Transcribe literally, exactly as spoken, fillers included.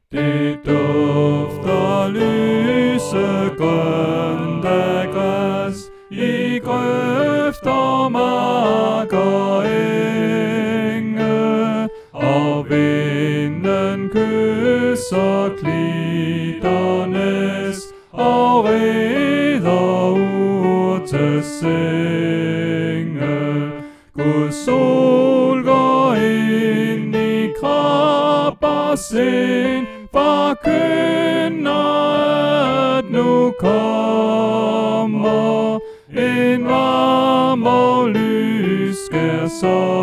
Det dufter lysegrønt af græs i grøfter, marker, enge, og vinden kysser klitternes og reder urtesenge. Guds sol går ind i krop og sind, forkynder, at nu kommer en varm og lys skær så